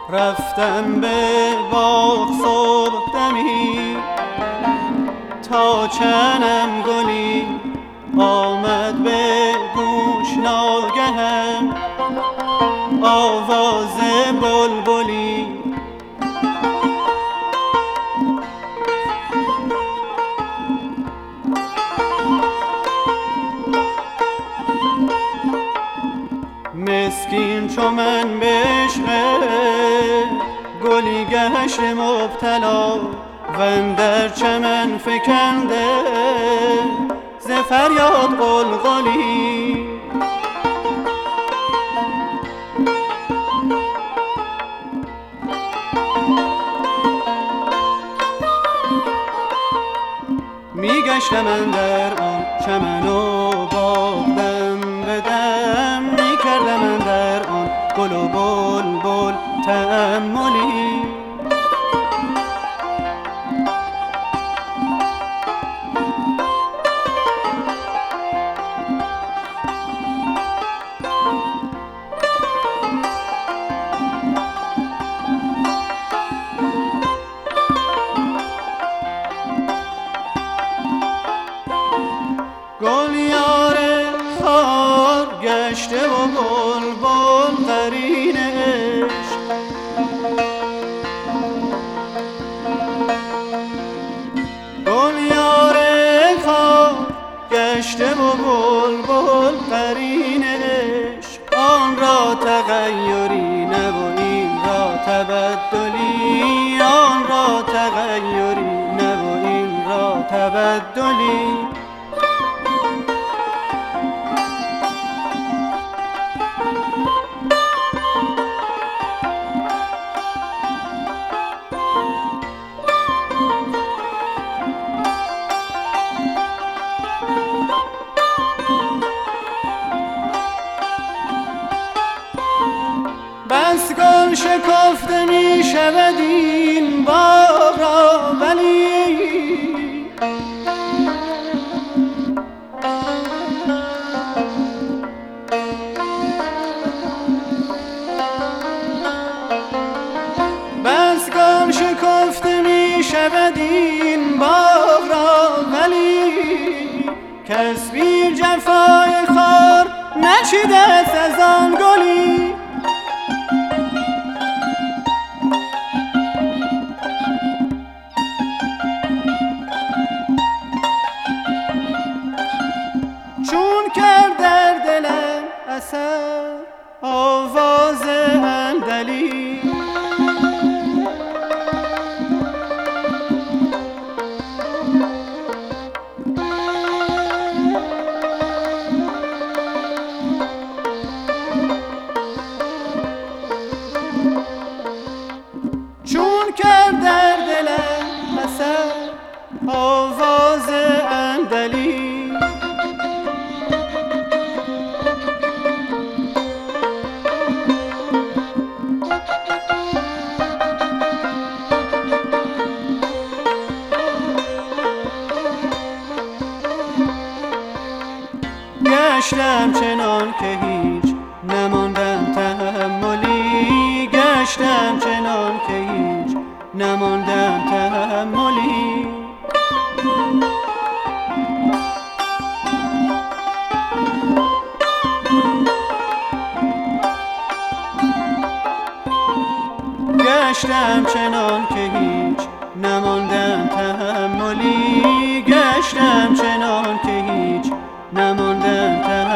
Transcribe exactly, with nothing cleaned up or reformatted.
رفتم به باغ صبح دمی، تا چنم گلی آمد به گوش ناگهم آواز بلبلی. مسکین چو من به عشق گلی گشت مبتلا، و اندر چمن فکنده ز فریاد غلغلی. می گشتم اندر آن چمن و باغ دم به دم، می کردم اندر آن گل و بلبل تأملی. گل یار خار گشته و بلبل قرین عشق، گل یار خار گشته و بلبل قرین عشق. آن را تغیری نه و این را تبدلی، آن را تغیری نه و این را تبدلی. بس گل شکفته می شود این باغ را، ولی بس گل شکفته می شود این باغ را، ولی کس بی جفای خار نچیده است از آن گلی. چون کرد در دلم اثر آواز اندلی، چون کرد در دلم اثر آواز اندلی. گشتم چنان که هیچ نماندم تحملی، گشتم چنان که هیچ نماندم تحملی. گشتم چنان که هیچ نماندم تحملی، گشتم چنان که هیچ نماندم تحملی.